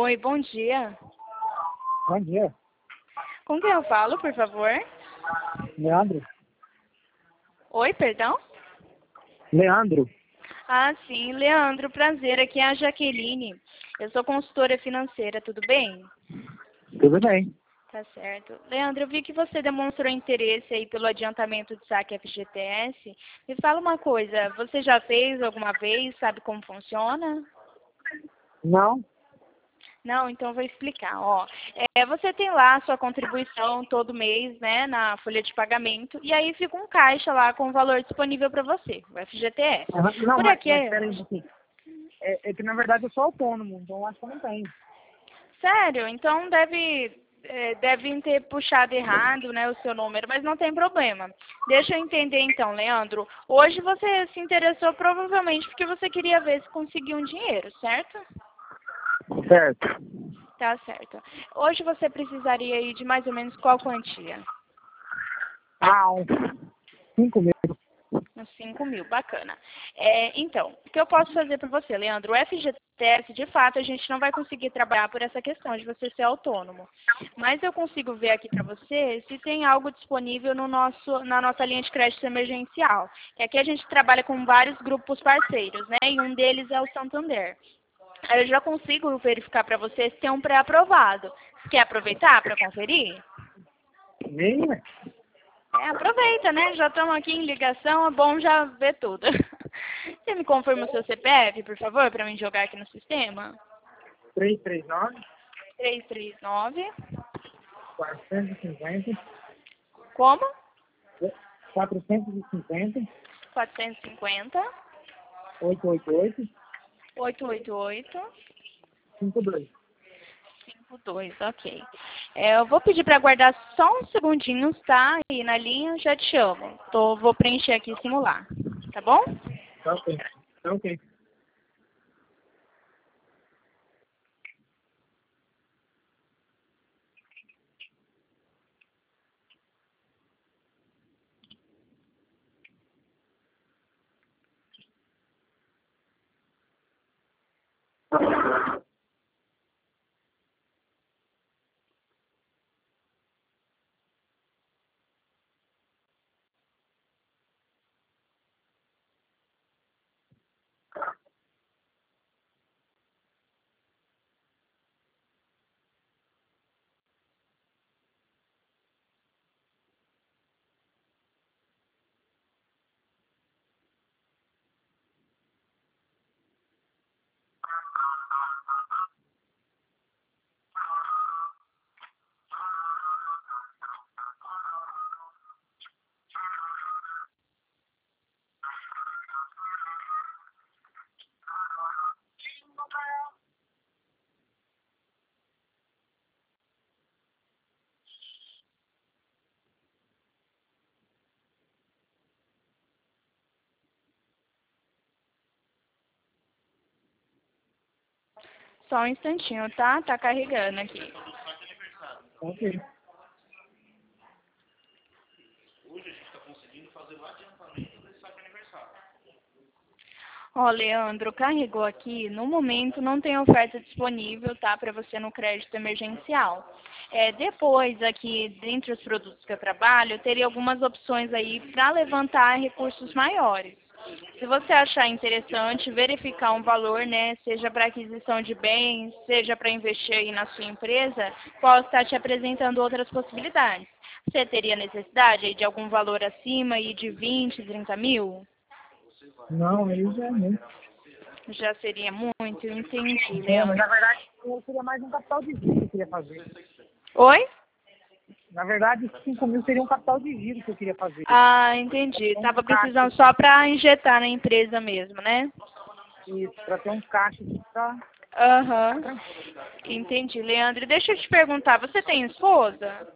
Oi, bom dia. Bom dia. Com quem eu falo, por favor? Leandro? Oi, perdão? Leandro? Ah, sim, Leandro, prazer. Aqui é a Jaqueline. Eu sou consultora financeira, tudo bem? Tudo bem. Tá certo. Leandro, eu vi que você demonstrou interesse aí pelo adiantamento de saque FGTS. Me fala uma coisa, você já fez alguma vez? Sabe como funciona? Não? Não, então eu vou explicar. Ó, você tem lá a sua contribuição todo mês, né, na folha de pagamento, e aí fica um caixa lá com o valor disponível para você, o FGTS. Não, Por mas aqui, peraí um pouquinho. É que na verdade eu sou autônomo, então acho que eu não tenho. sério, então devem ter puxado errado, né, o seu número, mas não tem problema. Deixa eu entender então, Leandro. Hoje você se interessou provavelmente porque você queria ver se conseguia um dinheiro, certo? Certo. Tá certo. Hoje você precisaria aí de mais ou menos qual quantia? Uns 5 mil. Uns 5.000, bacana. Então, o que eu posso fazer para você, Leandro? O FGTS, de fato, a gente não vai conseguir trabalhar por essa questão de você ser autônomo. Mas eu consigo ver aqui para você se tem algo disponível na nossa linha de crédito emergencial. Que aqui a gente trabalha com vários grupos parceiros, né? E um deles é o Santander. Aí eu já consigo verificar para você se tem um pré-aprovado. Você quer aproveitar para conferir? Nem? Aproveita, né? Já estamos aqui em ligação, é bom já ver tudo. Você me confirma o seu CPF, por favor, para mim jogar aqui no sistema? 339, 339. 450, Como? 450, 450. 888, 888. 52. 52, ok. Eu vou pedir para aguardar só uns segundinhos, tá? E na linha já te chamo. Vou preencher aqui e simular, tá bom? Tá ok. Tá ok. Só um instantinho, tá? Tá carregando aqui. Tá ok. Ó, Leandro, carregou aqui. No momento não tem oferta disponível, tá, para você no crédito emergencial. Depois, aqui, dentre os produtos que eu trabalho, eu teria algumas opções aí para levantar recursos maiores. Se você achar interessante, verificar um valor, né, seja para aquisição de bens, seja para investir aí na sua empresa, posso estar te apresentando outras possibilidades. Você teria necessidade aí de algum valor acima aí de 20, 30 mil? Não, aí já é muito. Já seria muito, eu entendi, Mas Leandro. na verdade eu seria mais um capital de giro que eu queria fazer. Oi? Na verdade, 5 mil seria um capital de giro que eu queria fazer. Ah, entendi. Um Tava caixa, precisando só para injetar na empresa mesmo, né? isso, para ter um caixa que tá Aham. tranquilo. Entendi, Leandro. Deixa eu te perguntar, você tem esposa?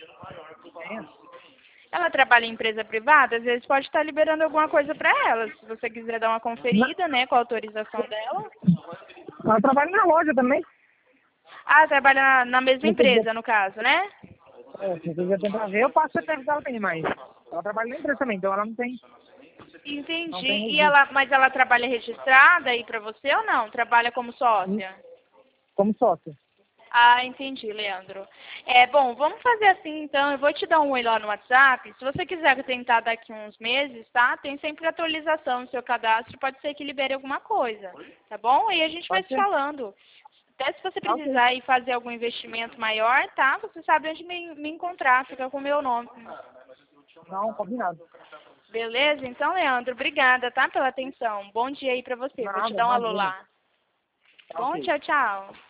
Ela trabalha em empresa privada? Às vezes pode estar liberando alguma coisa para ela. Se você quiser dar uma conferida, né, com a autorização dela. Ela trabalha na loja também. Ah, trabalha na mesma Se quiser, empresa, no caso, né? se quiser tentar ver, eu passo o CPF dela também, mas ela trabalha na empresa também, então ela não Entendi. tem registro Mas ela trabalha registrada aí para você ou não? Trabalha como sócia? como sócia. Ah, entendi, Leandro. Bom, vamos fazer assim então. Eu vou te dar um oi lá no WhatsApp. Se você quiser tentar daqui uns meses, tá? Tem sempre atualização no seu cadastro. Pode ser que libere alguma coisa, tá bom? Aí a gente vai Pode se ser? falando. Até se você Tá ok. precisar ir fazer algum investimento maior, tá? Você sabe onde me encontrar. Fica com o meu nome. Não, combinado. Beleza? Então, Leandro, obrigada, tá? Pela atenção. Bom dia aí pra você. Vou te Nada, dar um alô imagina. lá. Tá Bom, ok. tchau, tchau.